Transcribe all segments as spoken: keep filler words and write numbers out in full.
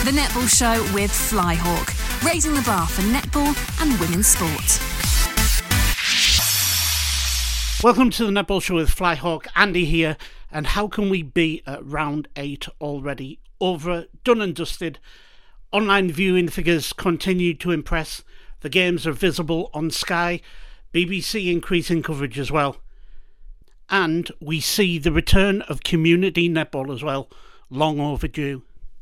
The Netball Show with Flyhawk, raising the bar for netball and women's sport. Welcome to the Netball Show with Flyhawk. Andy here. And how can we be at round eight already? Over, done and dusted. Online viewing figures continue to impress. The games are visible on Sky. B B C increasing coverage as well. And we see the return of community netball as well. Long overdue.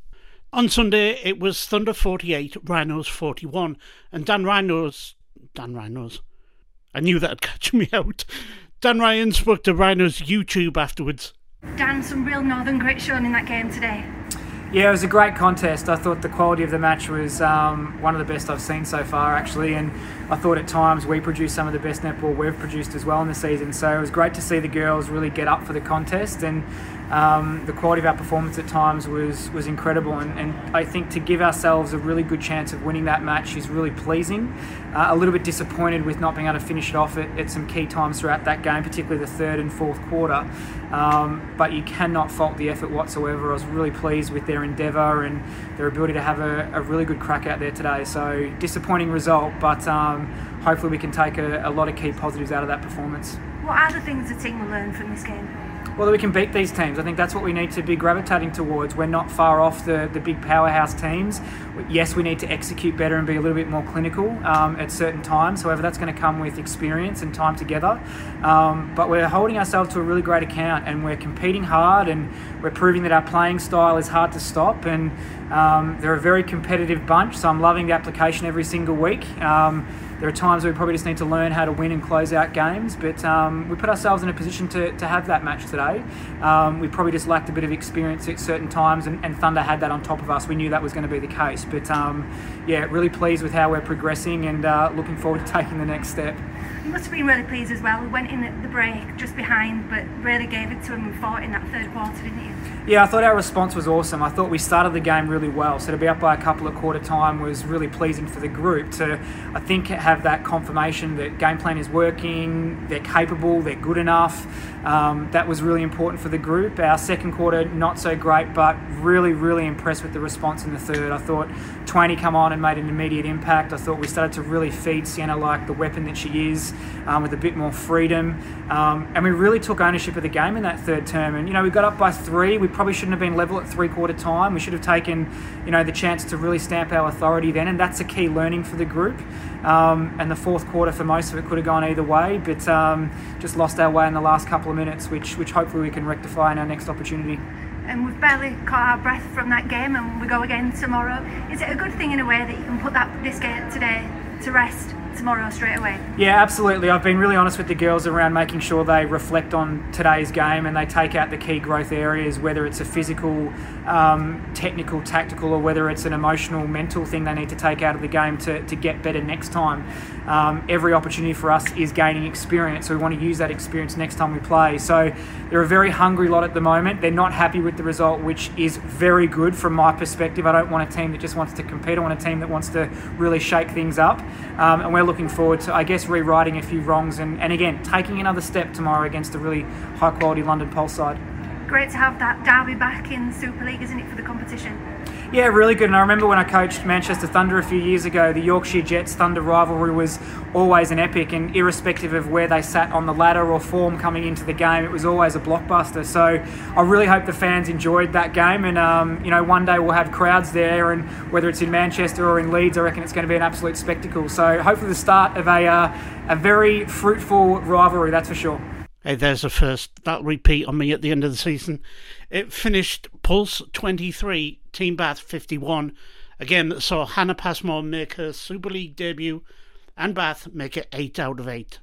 On Sunday, it was Thunder forty-eight, Rhinos forty-one. And Dan Rhinos... Dan Rhinos... I knew that'd catch me out. Dan Ryan spoke to Rhinos YouTube afterwards. Dan, some real Northern grit shown in that game today. Yeah, it was a great contest. I thought the quality of the match was um, one of the best I've seen so far, actually, and I thought at times we produced some of the best netball we've produced as well in the season. So it was great to see the girls really get up for the contest, and um, the quality of our performance at times was was incredible. And, and I think to give ourselves a really good chance of winning that match is really pleasing. Uh, a little bit disappointed with not being able to finish it off at, at some key times throughout that game, particularly the third and fourth quarter. Um, but you cannot fault the effort whatsoever. I was really pleased with their endeavour and their ability to have a, a really good crack out there today. So disappointing result, but um, hopefully we can take a, a lot of key positives out of that performance. What are the things the team will learn from this game? Well, that we can beat these teams. I think that's what we need to be gravitating towards. We're not far off the, the big powerhouse teams. Yes, we need to execute better and be a little bit more clinical um, at certain times. However, that's going to come with experience and time together. Um, but we're holding ourselves to a really great account, and we're competing hard, and we're proving that our playing style is hard to stop. And um, they're a very competitive bunch, so I'm loving the application every single week. Um, There are times where we probably just need to learn how to win and close out games, but um, we put ourselves in a position to, to have that match today. Um, we probably just lacked a bit of experience at certain times, and, and Thunder had that on top of us. We knew that was going to be the case, but um, yeah, really pleased with how we're progressing, and uh, looking forward to taking the next step. You must have been really pleased as well. We went in at the break just behind, but really gave it to them and fought in that third quarter, didn't you? Yeah, I thought our response was awesome. I thought we started the game really well. So to be up by a couple at quarter time was really pleasing for the group to, I think, have that confirmation that game plan is working, they're capable, they're good enough. Um, that was really important for the group. Our second quarter, not so great, but really, really impressed with the response in the third. I thought Twainey come on and made an immediate impact. I thought we started to really feed Sienna like the weapon that she is, um, with a bit more freedom. Um, and we really took ownership of the game in that third term. And, you know, we got up by three. We probably shouldn't have been level at three-quarter time. We should have taken, you know, the chance to really stamp our authority then, and that's a key learning for the group. Um, and the fourth quarter, for most of it, could have gone either way, but um, just lost our way in the last couple of minutes, which which hopefully we can rectify in our next opportunity. And we've barely caught our breath from that game, and we go again tomorrow. Is it a good thing in a way that you can put that this game today to rest tomorrow straight away? Yeah, absolutely. I've been really honest with the girls around making sure they reflect on today's game and they take out the key growth areas, whether it's a physical, um, technical, tactical, or whether it's an emotional, mental thing they need to take out of the game to, to get better next time. Um, every opportunity for us is gaining experience, so we want to use that experience next time we play. So they're a very hungry lot at the moment. They're not happy with the result, which is very good from my perspective. I don't want a team that just wants to compete. I want a team that wants to really shake things up. Um, and we're looking forward to, I guess, rewriting a few wrongs and, and again, taking another step tomorrow against a really high-quality London Pulse side. Great to have that derby back in Super League, isn't it, for the competition? Yeah, really good. And I remember when I coached Manchester Thunder a few years ago, the Yorkshire Jets Thunder rivalry was always an epic, and irrespective of where they sat on the ladder or form coming into the game, it was always a blockbuster. So I really hope the fans enjoyed that game, and um, you know, one day we'll have crowds there, and whether it's in Manchester or in Leeds, I reckon it's going to be an absolute spectacle. So hopefully the start of a uh, a very fruitful rivalry, that's for sure. Hey, there's a first. That'll repeat on me at the end of the season. It finished Pulse twenty-three, Team Bath fifty-one. Again, that saw Hannah Passmore make her Super League debut and Bath make it eight out of eight.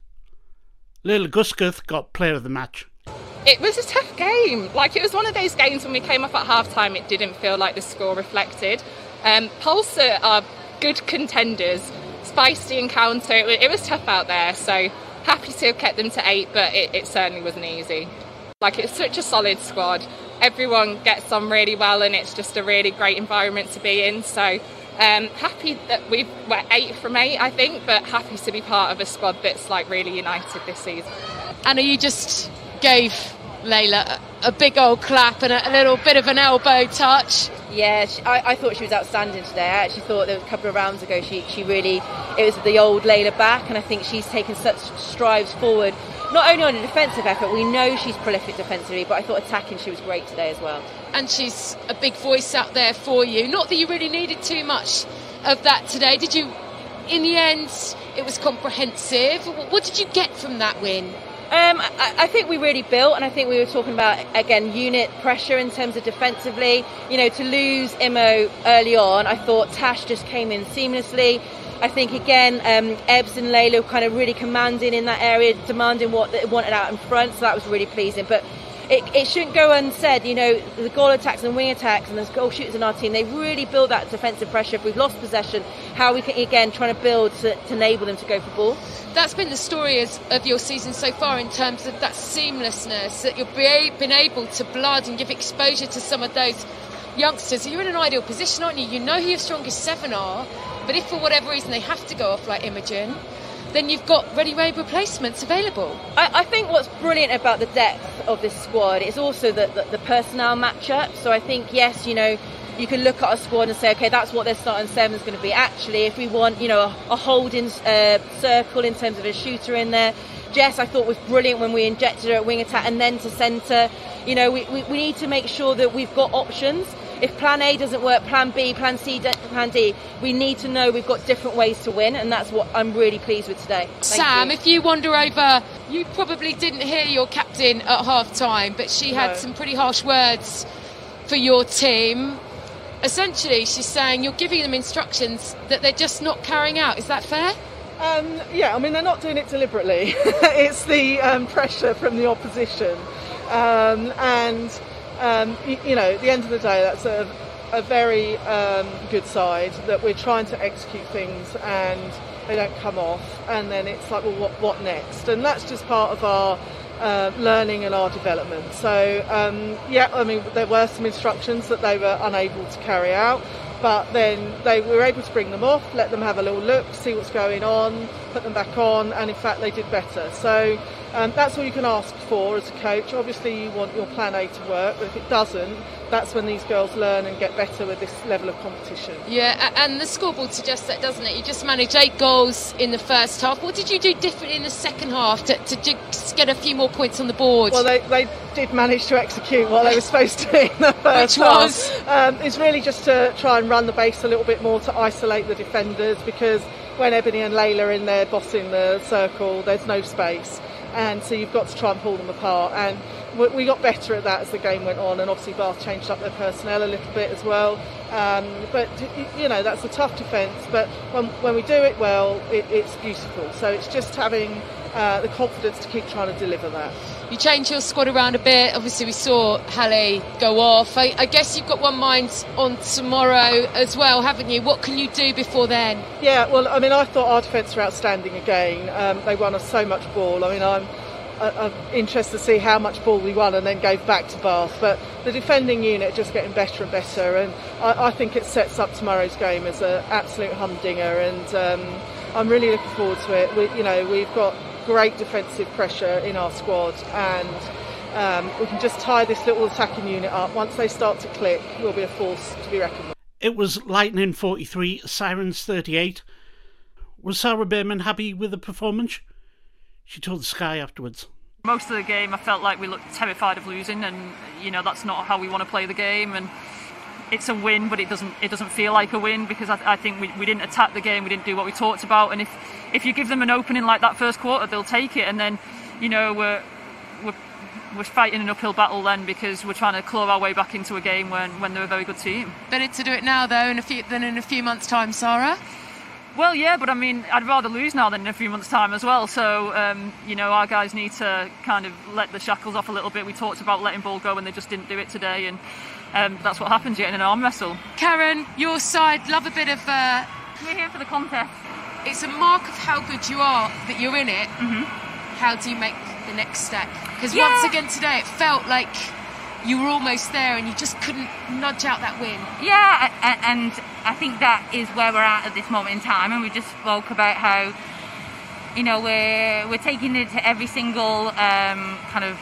Lil Guskuth got player of the match. It was a tough game. Like, it was one of those games when we came up at half-time, it didn't feel like the score reflected. Um, Pulse are good contenders, spicy encounter. It, it was tough out there, so happy to have kept them to eight, but it, it certainly wasn't easy. Like, it's such a solid squad. Everyone gets on really well, and it's just a really great environment to be in. So um, happy that we've, we're eight from eight, I think, but happy to be part of a squad that's like really united this season. Anna, you just gave Layla, a big old clap and a, a little bit of an elbow touch. Yeah, she, I, I thought she was outstanding today. I actually thought there was a couple of rounds ago she, she really, it was the old Layla back, and I think she's taken such strides forward, not only on a defensive effort, we know she's prolific defensively, but I thought attacking she was great today as well. And she's a big voice out there for you. Not that you really needed too much of that today. Did you, in the end, it was comprehensive. What did you get from that win? Um, I, I think we really built, and I think we were talking about, again, unit pressure in terms of defensively. You know, to lose Imo early on, I thought Tash just came in seamlessly. I think, again, um, Ebbs and Layla were kind of really commanding in that area, demanding what they wanted out in front, so that was really pleasing. But it, it shouldn't go unsaid, you know, the goal attacks and wing attacks and the goal shooters in our team, they really build that defensive pressure. If we've lost possession, how we can, again, trying to build to, to enable them to go for ball. That's been the story as, of your season so far in terms of that seamlessness, that you've be, been able to blood and give exposure to some of those youngsters. You're in an ideal position, aren't you? You know who your strongest seven are, but if for whatever reason they have to go off like Imogen, then you've got ready-made replacements available. I, I think what's brilliant about the depth of this squad is also the, the, the personnel matchup. So I think, yes, you know, you can look at a squad and say, okay, that's what their starting seven is going to be. Actually, if we want, you know, a, a holding uh, circle in terms of a shooter in there, Jess, I thought was brilliant when we injected her at wing attack and then to centre. You know, we, we, we need to make sure that we've got options. If plan A doesn't work, plan B, plan C, plan D, we need to know we've got different ways to win, and that's what I'm really pleased with today. Thank Sam, you. If you wander over, you probably didn't hear your captain at half-time, but she had No. some pretty harsh words for your team. Essentially, she's saying you're giving them instructions that they're just not carrying out. Is that fair? Um, yeah, I mean, they're not doing it deliberately. It's the um, pressure from the opposition. Um, and, um, you, you know, at the end of the day, that's a, a very um, good side that we're trying to execute things and they don't come off. And then it's like, well, what, what next? And that's just part of our uh, learning and our development. So, um, yeah, I mean, there were some instructions that they were unable to carry out. But then they were able to bring them off, let them have a little look, see what's going on, put them back on, and in fact they did better. So um, that's all you can ask for as a coach. Obviously you want your plan A to work, but if it doesn't, that's when these girls learn and get better with this level of competition. Yeah, and the scoreboard suggests that, doesn't it? You just managed eight goals in the first half. What did you do differently in the second half to, to just get a few more points on the board? Well, they, they did manage to execute what they were supposed to in the first Which half. was? Um, it's really just to try and run the base a little bit more to isolate the defenders, because when Ebony and Layla are in there bossing the circle, there's no space. And so you've got to try and pull them apart. And we got better at that as the game went on, and obviously Bath changed up their personnel a little bit as well. Um, but, you know, that's a tough defence, but when, when we do it well, it, it's beautiful. So it's just having uh, the confidence to keep trying to deliver that. You changed your squad around a bit. Obviously, we saw Halle go off. I, I guess you've got one mind on tomorrow as well, haven't you? What can you do before then? Yeah, well, I mean, I thought our defence were outstanding again. Um, they won us so much ball. I mean, I'm, I'm interested to see how much ball we won and then gave back to Bath. But the defending unit just getting better and better, and I, I think it sets up tomorrow's game as an absolute humdinger. And um, I'm really looking forward to it. We, you know, we've got great defensive pressure in our squad, and um, we can just tie this little attacking unit up. Once they start to click, we'll be a force to be reckoned with. It was Lightning forty-three, Sirens thirty-eight. Was Sarah Behrman happy with the performance? She told Sky afterwards. Most of the game I felt like we looked terrified of losing, and you know that's not how we want to play the game. And it's a win, but it doesn't it doesn't feel like a win, because I, I think we, we didn't attack the game, we didn't do what we talked about. And if if you give them an opening like that first quarter, they'll take it. And then you know we're we're, we're fighting an uphill battle then, because we're trying to claw our way back into a game when when they're a very good team. Better to do it now though, in a few, than in a few months' time, Sarah. Well, yeah, but I mean, I'd rather lose now than in a few months' time as well. So, um, you know, our guys need to kind of let the shackles off a little bit. We talked about letting ball go, and they just didn't do it today, and um, that's what happens. You're in an arm wrestle. Karen, your side, love a bit of... Uh, We're here for the contest. It's a mark of how good you are that you're in it. Mm-hmm. How do you make the next step? Because yeah. once again today, it felt like you were almost there and you just couldn't nudge out that win. Yeah, and I think that is where we're at at this moment in time, and we just spoke about how, you know, we're we're taking it to every single um, kind of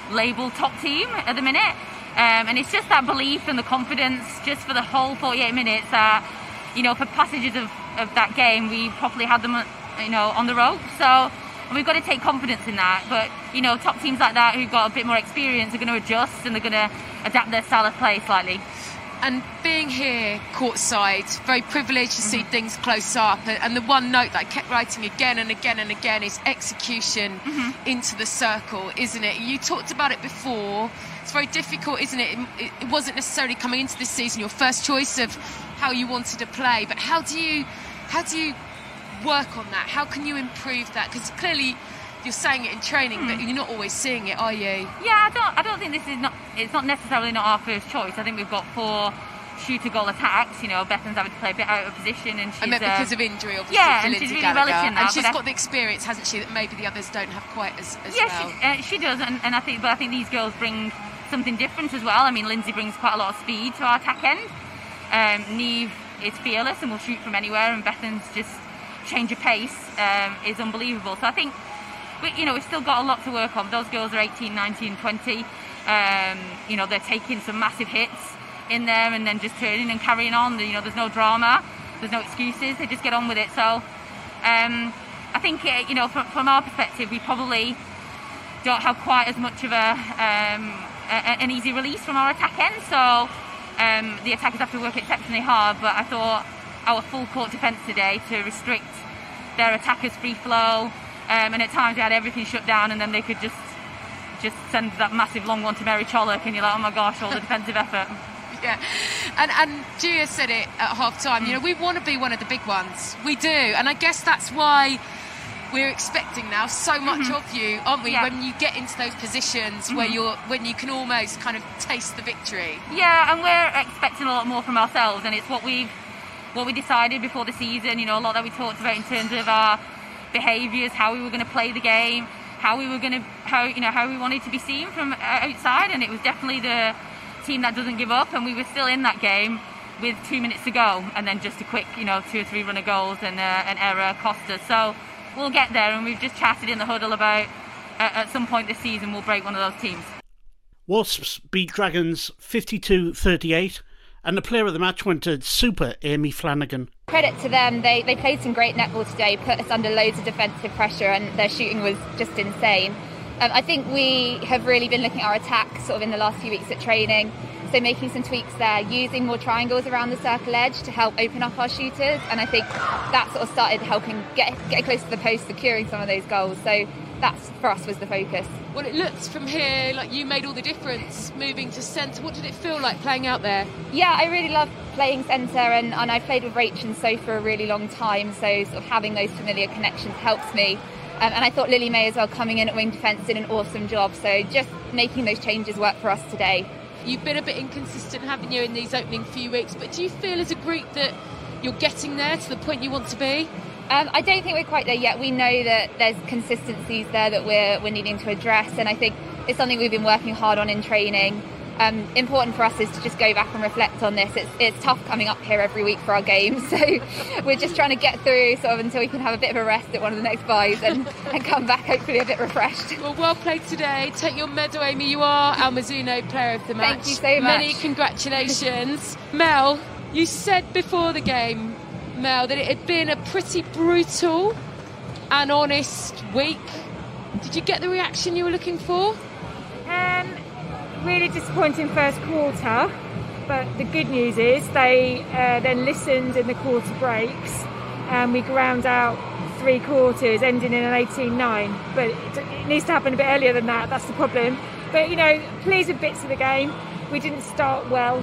label top team at the minute. Um, and it's just that belief and the confidence just for the whole forty-eight minutes that, you know, for passages of, of that game, we properly had them, you know, on the rope. So we've got to take confidence in that. But, you know, top teams like that who've got a bit more experience are going to adjust and they're going to adapt their style of play slightly. And being here courtside, very privileged to see mm-hmm. things close up. And the one note that I kept writing again and again and again is execution mm-hmm. into the circle, isn't it? You talked about it before. It's very difficult, isn't it? It, it wasn't necessarily coming into this season your first choice of how you wanted to play. But how do you, how do you work on that? How can you improve that? Because clearly you're saying it in training, mm. but you're not always seeing it, are you? Yeah, I don't. I don't think this is not. It's not necessarily not our first choice. I think we've got four shooter goal attacks. You know, Bethan's having to play a bit out of position, and she's. I meant because uh, of injury, obviously. Yeah, to and Lindsay she's really Gallagher. relishing that. And she's got the experience, hasn't she? That maybe the others don't have quite as, as yeah, well. Yeah, she, uh, she does, and, and I think. But I think these girls bring something different as well. I mean, Lindsay brings quite a lot of speed to our attack end. Um, Neve is fearless and will shoot from anywhere, and Bethan's just change of pace um, is unbelievable. So I think. We, you know, we've still got a lot to work on. Those girls are eighteen, nineteen, twenty. Um, you know, they're taking some massive hits in there and then just turning and carrying on. You know, there's no drama, there's no excuses. They just get on with it. So um, I think, uh, you know, from, from our perspective, we probably don't have quite as much of a, um, a an easy release from our attack end. So um, the attackers have to work exceptionally hard. But I thought our full court defence today to restrict their attackers' free flow. Um, and at times we had everything shut down, and then they could just just send that massive long one to Mary Chollock, and you're like, oh my gosh, all the defensive effort. Yeah, and and Gia said it at half time. Mm. You know, we want to be one of the big ones. We do, and I guess that's why we're expecting now so much mm-hmm. of you, aren't we? Yeah. When you get into those positions mm-hmm. where you're, when you can almost kind of taste the victory. Yeah, and we're expecting a lot more from ourselves, and it's what we've what we decided before the season. You know, a lot that we talked about in terms of our behaviours, how we were going to play the game, how we were going to, how you know, how we wanted to be seen from outside, and it was definitely the team that doesn't give up, and we were still in that game with two minutes to go, and then just a quick, you know, two or three runner goals and uh, an error cost us. So we'll get there, and we've just chatted in the huddle about uh, at some point this season we'll break one of those teams. Wasps beat Dragons fifty-two thirty-eight. And the player of the match went to Super Amy Flanagan. Credit to them, they, they played some great netball today, put us under loads of defensive pressure, and their shooting was just insane. Um, I think we have really been looking at our attack sort of in the last few weeks at training, so making some tweaks there, using more triangles around the circle edge to help open up our shooters, and I think that sort of started helping get get close to the post, securing some of those goals. So that's, for us, was the focus. Well, it looks from here like you made all the difference moving to centre. What did it feel like playing out there? Yeah, I really love playing centre, and, and I played with Rach and So for a really long time, so sort of having those familiar connections helps me. Um, and I thought Lily May as well, coming in at wing defence, did an awesome job, so just making those changes work for us today. You've been a bit inconsistent, haven't you, in these opening few weeks, but do you feel as a group that you're getting there to the point you want to be? Um, I don't think we're quite there yet. We know that there's consistencies there that we're, we're needing to address, and I think it's something we've been working hard on in training. Um, important for us is to just go back and reflect on this. It's, it's tough coming up here every week for our games, so we're just trying to get through sort of until we can have a bit of a rest at one of the next buys and, and come back hopefully a bit refreshed. Well, well played today. Take your medal, Amy. You are our Mizuno Player of the Match. Thank you so much. Many congratulations. Mel, you said before the game, Mel, that it had been a pretty brutal and honest week. Did you get the reaction you were looking for? Um, really disappointing first quarter, but the good news is they uh, then listened in the quarter breaks, and we ground out three quarters, ending in an eighteen nine. But it, it needs to happen a bit earlier than that. That's the problem. But you know, pleased with bits of the game. We didn't start well.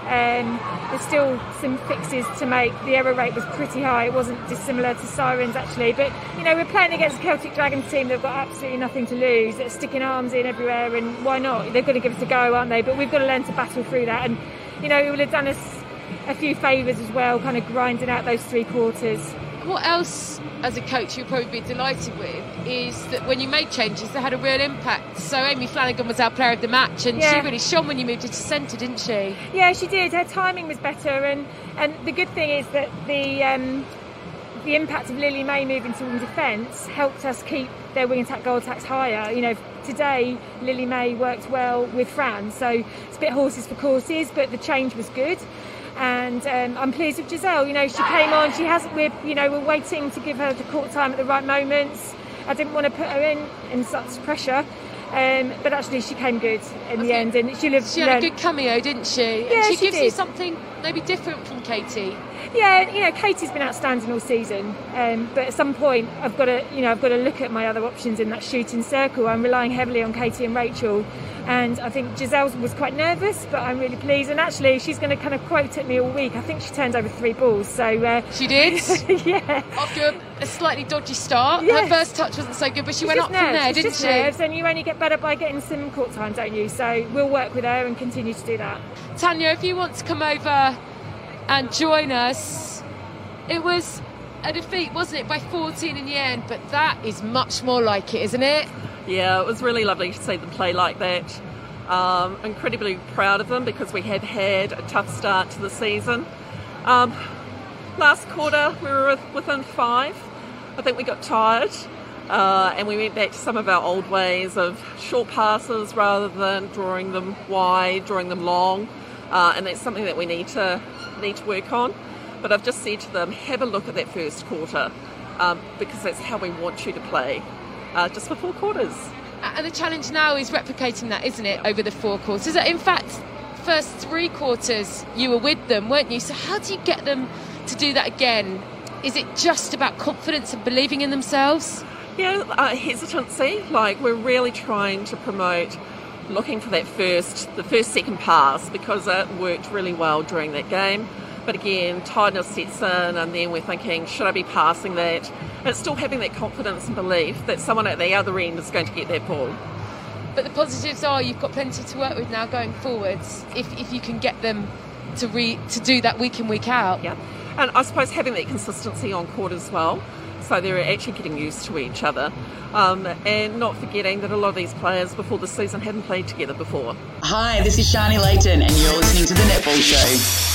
Um, there's still some fixes to make. The error rate was pretty high. It wasn't dissimilar to Sirens actually, but you know, we're playing against a Celtic Dragons team. They've got absolutely nothing to lose. They're sticking arms in everywhere, and why not? They're going to give us a go, aren't they? But we've got to learn to battle through that, and you know, it would have done us a few favours as well, kind of grinding out those three quarters. What else, as a coach, you'll probably be delighted with is that when you made changes, they had a real impact. So Amy Flanagan was our player of the match, and yeah. she really shone when you moved her to centre, didn't she? Yeah, she did. Her timing was better, and, and the good thing is that the um, the impact of Lily May moving to wing defence helped us keep their wing attack, goal attacks higher. You know, today Lily May worked well with Fran, so it's a bit horses for courses, but the change was good. And um, I'm pleased with Giselle. You know, she came on. She hasn't. We're, you know, we're waiting to give her the court time at the right moments. I didn't want to put her in in such pressure, um, but actually she came good in the end, and she'll have She had learned. a good cameo, didn't she? Yeah, and she, she gives did. you something maybe different from Katie. Yeah, you know, Katie's been outstanding all season, um, but at some point I've got to, you know, I've got to look at my other options in that shooting circle. I'm relying heavily on Katie and Rachel, and I think Giselle was quite nervous, but I'm really pleased. And actually, she's going to kind of quote at me all week. I think she turned over three balls. So uh, she did. Yeah. After a, a slightly dodgy start, Yeah. her first touch wasn't so good, but she It's went just up from nerves. there, It's didn't just she? nerves, and you only get better by getting some court time, don't you? So we'll work with her and continue to do that. Tanya, if you want to come over and join us, it was a defeat, wasn't it, by fourteen in the end, but that is much more like it, isn't it? Yeah, it was really lovely to see them play like that. Um, incredibly proud of them because we have had a tough start to the season. Um, last quarter we were within five. I think we got tired uh, and we went back to some of our old ways of short passes rather than drawing them wide, drawing them long, uh, and that's something that we need to need to work on. But I've just said to them, have a look at that first quarter um, because that's how we want you to play, uh, just for four quarters. And the challenge now is replicating that, isn't it, over the four quarters? In fact, first three quarters you were with them, weren't you? So how do you get them to do that again? Is it just about confidence and believing in themselves? Yeah, uh, hesitancy. Like, we're really trying to promote looking for that first, the first second pass because it worked really well during that game. But again, tiredness sets in, and then we're thinking, should I be passing that? And it's still having that confidence and belief that someone at the other end is going to get that ball. But the positives are you've got plenty to work with now going forwards if, if you can get them to re, to do that week in, week out. Yeah, and I suppose having that consistency on court as well, so they're actually getting used to each other. Um, and not forgetting that a lot of these players before the season hadn't played together before. Hi, this is Shani Layton and you're listening to The Netball Show.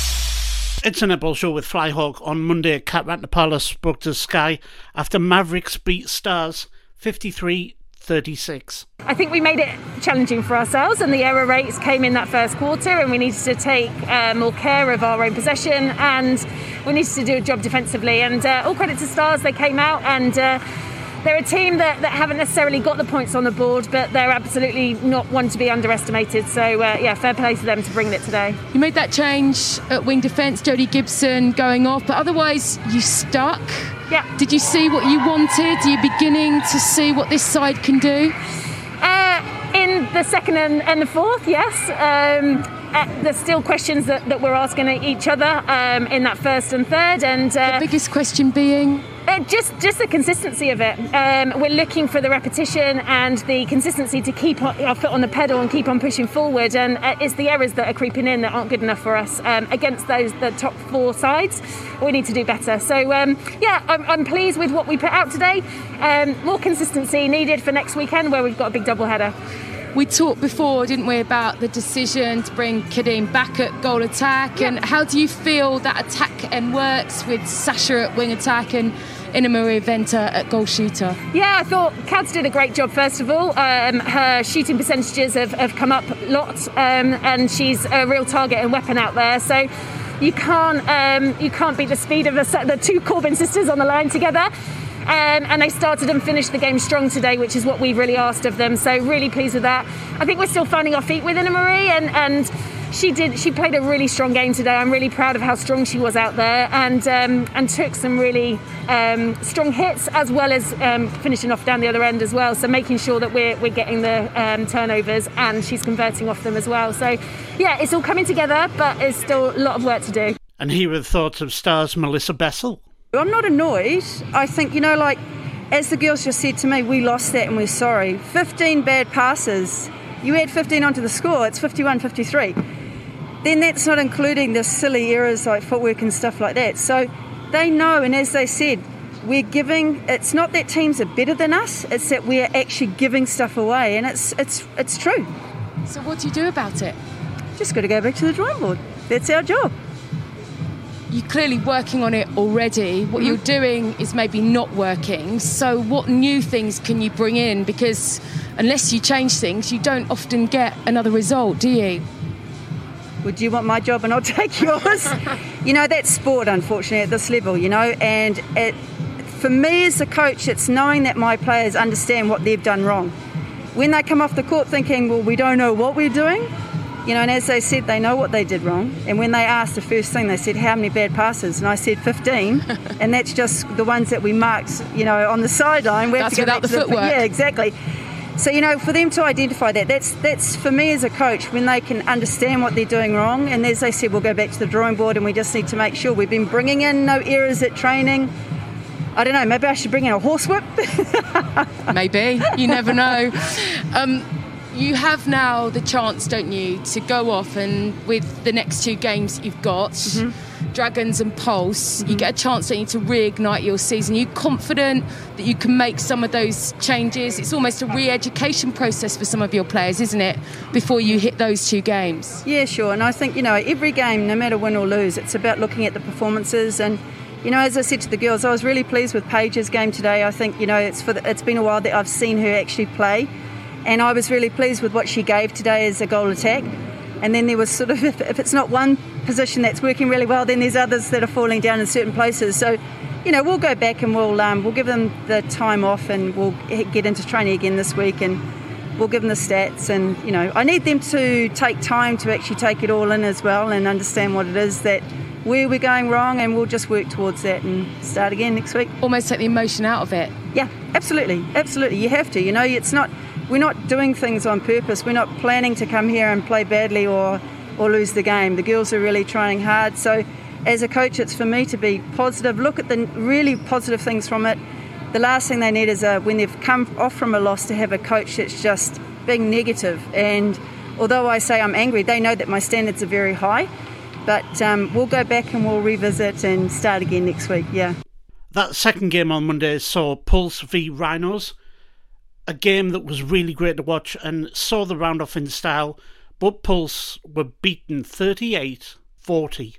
It's a netball show with Flyhawk. On Monday, Kat Ratnapala spoke to Sky after Mavericks beat Stars fifty-three thirty-six. I think we made it challenging for ourselves, and the error rates came in that first quarter, and we needed to take uh, more care of our own possession, and we needed to do a job defensively. And uh, all credit to Stars, they came out and uh, they're a team that, that haven't necessarily got the points on the board, but they're absolutely not one to be underestimated. So, uh, yeah, fair play to them to bring it today. You made that change at wing defence, Jodie Gibson going off, but otherwise you stuck. Yeah. Did you see what you wanted? Are you beginning to see what this side can do? Uh, in the second and, and the fourth, yes. Um, uh, there's still questions that, that we're asking each other um, in that first and third. And uh, the biggest question being? Uh, just just the consistency of it. Um, we're looking for the repetition and the consistency to keep our foot on the pedal and keep on pushing forward. And uh, it's the errors that are creeping in that aren't good enough for us um, against those the top four sides. We need to do better. So um, yeah, I'm, I'm pleased with what we put out today. Um, more consistency needed for next weekend where we've got a big double header. We talked before, didn't we, about the decision to bring Kadeem back at goal attack, and how do you feel that attack end works with Sasha at wing attack and Ina Maria Venter at goal shooter? Yeah, I thought Kads did a great job, first of all. Um, her shooting percentages have, have come up a lot, um, and she's a real target and weapon out there. So you can't um, you can't beat the speed of the, the two Corbin sisters on the line together. Um, and they started and finished the game strong today, which is what we really asked of them. So really pleased with that. I think we're still finding our feet with Ina Marie, and, and she did. She played a really strong game today. I'm really proud of how strong she was out there, and um, and took some really um, strong hits as well as um, finishing off down the other end as well. So making sure that we're we're getting the um, turnovers, and she's converting off them as well. So yeah, it's all coming together, but there's still a lot of work to do. And here are the thoughts of Stars Melissa Bessel. I'm not annoyed. I think, you know, like, as the girls just said to me, we lost that and we're sorry. fifteen bad passes. You add fifteen onto the score, it's fifty-one fifty-three. Then that's not including the silly errors like footwork and stuff like that. So they know, and as they said, we're giving, it's not that teams are better than us, it's that we're actually giving stuff away, and it's it's it's true. So what do you do about it? Just got to go back to the drawing board. That's our job. you're clearly working on it already. What mm-hmm. you're doing is maybe not working. So what new things can you bring in? Because unless you change things, you don't often get another result, do you? Would you want my job and I'll take yours? You know, that's sport, unfortunately, at this level, you know. And it, for me as a coach, it's knowing that my players understand what they've done wrong. When they come off the court thinking, well, we don't know what we're doing, you know, and as they said, they know what they did wrong. And when they asked the first thing, they said, how many bad passes? And I said fifteen. And that's just the ones that we marked, you know, on the sideline. We that's without the, the footwork. Yeah, exactly. So, you know, for them to identify that, that's, that's for me as a coach, when they can understand what they're doing wrong. And as they said, we'll go back to the drawing board and we just need to make sure we've been bringing in no errors at training. I don't know, maybe I should bring in a horsewhip? Maybe, you never know. Um, You have now the chance, don't you, to go off and with the next two games that you've got, mm-hmm. Dragons and Pulse, mm-hmm. you get a chance, don't you, to reignite your season. Are you confident that you can make some of those changes? It's almost a re-education process for some of your players, isn't it, before you hit those two games? Yeah, sure. And I think, you know, every game, no matter win or lose, it's about looking at the performances. And, you know, as I said to the girls, I was really pleased with Paige's game today. I think, you know, it's for the, it's been a while that I've seen her actually play. And I was really pleased with what she gave today as a goal attack. And then there was sort of, if, if it's not one position that's working really well, then there's others that are falling down in certain places. So, you know, we'll go back and we'll um, we'll give them the time off and we'll get into training again this week and we'll give them the stats. And, you know, I need them to take time to actually take it all in as well and understand what it is that where we're going wrong, and we'll just work towards that and start again next week. Almost take the emotion out of it. Yeah, absolutely. Absolutely. You have to. You know, it's not... We're not doing things on purpose. We're not planning to come here and play badly or, or lose the game. The girls are really trying hard. So as a coach, it's for me to be positive, look at the really positive things from it. The last thing they need is a, when they've come off from a loss, to have a coach that's just being negative. And although I say I'm angry, they know that my standards are very high. But um, we'll go back and we'll revisit and start again next week, yeah. That second game on Monday saw Pulse v Rhinos. A game that was really great to watch and saw the round off in style, but Pulse were beaten thirty-eight forty.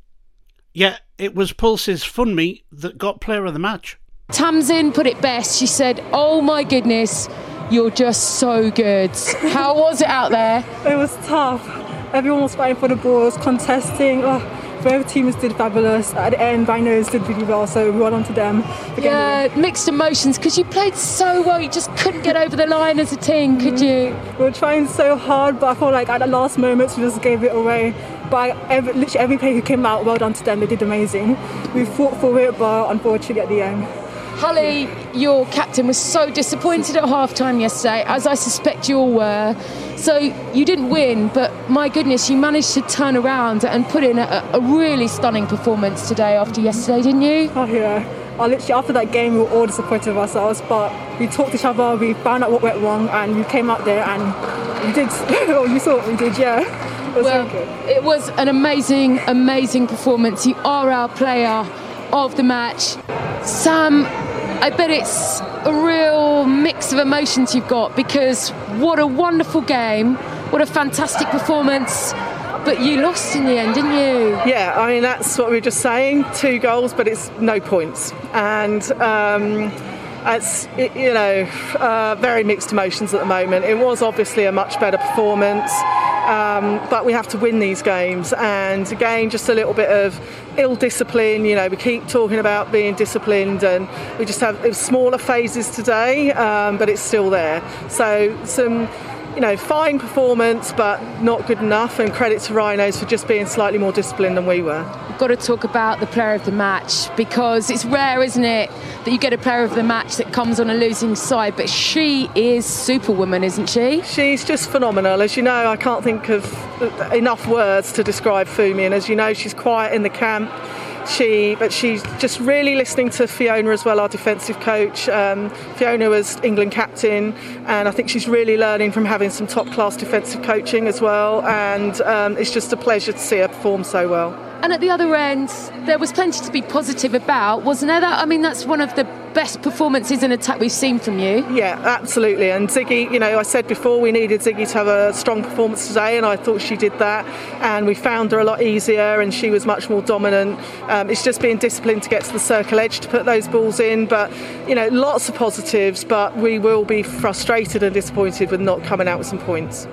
Yeah, it was Pulse's Funmi that got player of the match. Tamsin put it best. She said, oh my goodness, you're just so good. How was it out there? It was tough. Everyone was fighting for the balls, contesting. Oh, both teams did fabulous. At the end, Rhinos did really well, so well on to them. Yeah, mixed emotions, because you played so well, you just couldn't get over the line as a team, could you? We were trying so hard, but I felt like at the last moments we just gave it away. But every, literally every player who came out, well done to them, they did amazing. We fought for it, but unfortunately at the end. Holly, your captain, was so disappointed at half-time yesterday, as I suspect you all were. So you didn't win, but my goodness, you managed to turn around and put in a, a really stunning performance today after yesterday, didn't you? Oh, yeah. I literally, after that game, we were all disappointed with ourselves, but we talked to each other, we found out what went wrong, and we came out there and we did. Oh, you saw what we did, yeah. It was well, so good. It was an amazing, amazing performance. You are our player of the match. Sam, I bet it's a real mix of emotions you've got, because what a wonderful game, what a fantastic performance, but you lost in the end, didn't you? Yeah, I mean, that's what we were just saying, two goals, but it's no points. And um, it's, you know, uh, very mixed emotions at the moment. It was obviously a much better performance, um, but we have to win these games. And again, just a little bit of ill discipline. You know, we keep talking about being disciplined, and we just have it was smaller phases today, um, but it's still there. So some, you know, fine performance, but not good enough. And credit to Rhinos for just being slightly more disciplined than we were. We've got to talk about the player of the match, because it's rare, isn't it, that you get a player of the match that comes on a losing side, but she is superwoman, isn't she? She's just phenomenal. As you know, I can't think of enough words to describe Funmi, and as you know, she's quiet in the camp. She, but she's just really listening to Fiona as well, our defensive coach. Um, Fiona was England captain, and I think she's really learning from having some top-class defensive coaching as well, and um, it's just a pleasure to see her perform so well. And at the other end, there was plenty to be positive about, wasn't there? That, I mean, that's one of the best performances in attack we've seen from you. Yeah, absolutely. And Ziggy, you know, I said before we needed Ziggy to have a strong performance today, and I thought she did that. And we found her a lot easier, and she was much more dominant. Um, it's just being disciplined to get to the circle edge to put those balls in. But, you know, lots of positives, but we will be frustrated and disappointed with not coming out with some points.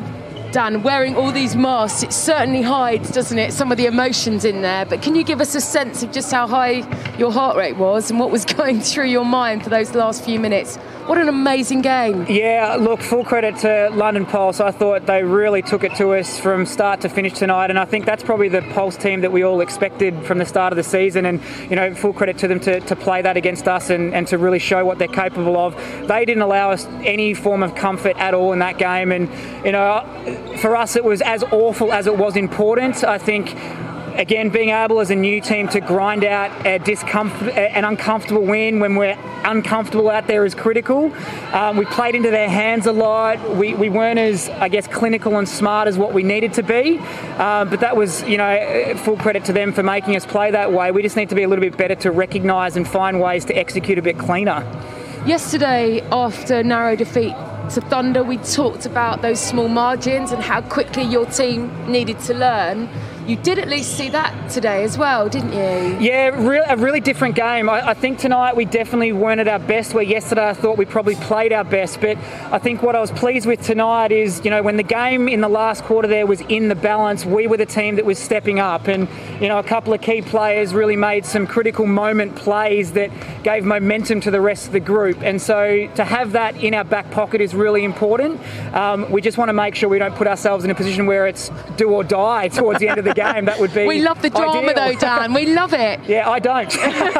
Dan, wearing all these masks, it certainly hides, doesn't it, some of the emotions in there. But can you give us a sense of just how high your heart rate was and what was going through your mind for those last few minutes? What an amazing game. Yeah, look, full credit to London Pulse. I thought they really took it to us from start to finish tonight, and I think that's probably the Pulse team that we all expected from the start of the season, and, you know, full credit to them to, to play that against us and, and to really show what they're capable of. They didn't allow us any form of comfort at all in that game, and, you know, for us it was as awful as it was important. I think, again, being able as a new team to grind out a discomfort, an uncomfortable win when we're uncomfortable out there is critical. Um, we played into their hands a lot. We, we weren't as, I guess, clinical and smart as what we needed to be. Um, but that was, you know, full credit to them for making us play that way. We just need to be a little bit better to recognise and find ways to execute a bit cleaner. Yesterday, after narrow defeat to Thunder, we talked about those small margins and how quickly your team needed to learn. You did at least see that today as well, didn't you? Yeah, re- a really different game. I, I think tonight we definitely weren't at our best, where yesterday I thought we probably played our best. But I think what I was pleased with tonight is, you know, when the game in the last quarter there was in the balance, we were the team that was stepping up. And, you know, a couple of key players really made some critical moment plays that gave momentum to the rest of the group. And so to have that in our back pocket is really important. Um, we just want to make sure we don't put ourselves in a position where it's do or die towards the end of the game. That would be We love the drama ideal. though, Dan. We love it. Yeah, I don't.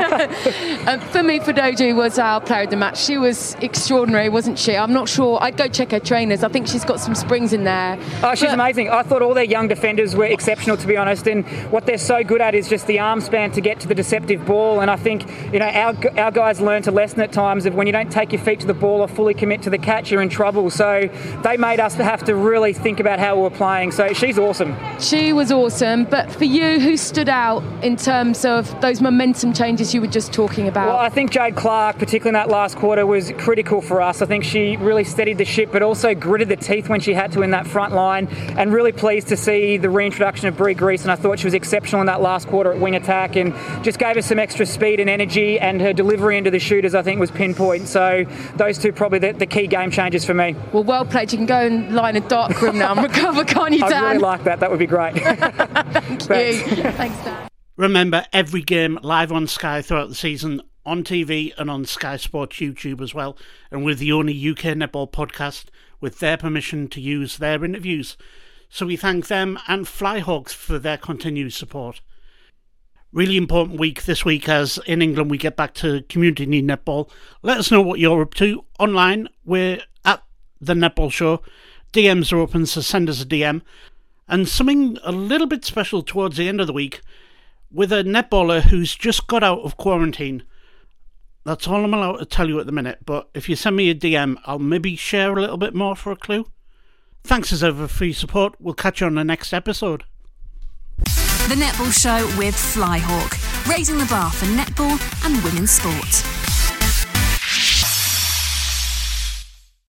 um, for me, Fadoju was our player of the match. She was extraordinary, wasn't she? I'm not sure. I'd go check her trainers. I think she's got some springs in there. Oh, she's but amazing. I thought all their young defenders were exceptional, to be honest. And what they're so good at is just the arm span to get to the deceptive ball. And I think, you know, our our guys learned a lesson at times of when you don't take your feet to the ball or fully commit to the catch, you're in trouble. So they made us have to really think about how we were playing. So she's awesome. She was awesome. But for you, who stood out in terms of those momentum changes you were just talking about? Well, I think Jade Clark, particularly in that last quarter, was critical for us. I think she really steadied the ship, but also gritted the teeth when she had to in that front line, and really pleased to see the reintroduction of Brie Grease, and I thought she was exceptional in that last quarter at wing attack and just gave us some extra speed and energy, and her delivery into the shooters, I think, was pinpoint. So those two probably the, the key game changers for me. Well, well played. You can go and lie in a dark room now and recover, can't you, Dan? I'd really like that. That would be great. Thank you. Thanks, Dan. Remember, every game live on Sky throughout the season, on T V and on Sky Sports YouTube as well, and with the only U K netball podcast with their permission to use their interviews. So we thank them and Flyhawks for their continued support. Really important week this week, as in England we get back to community netball. Let us know what you're up to online. We're at the Netball Show. D Ms are open, so send us a D M. And something a little bit special towards the end of the week, with a netballer who's just got out of quarantine. That's all I'm allowed to tell you at the minute, but if you send me a D M, I'll maybe share a little bit more for a clue. Thanks as ever for your support. We'll catch you on the next episode. The Netball Show with Flyhawk, raising the bar for netball and women's sport.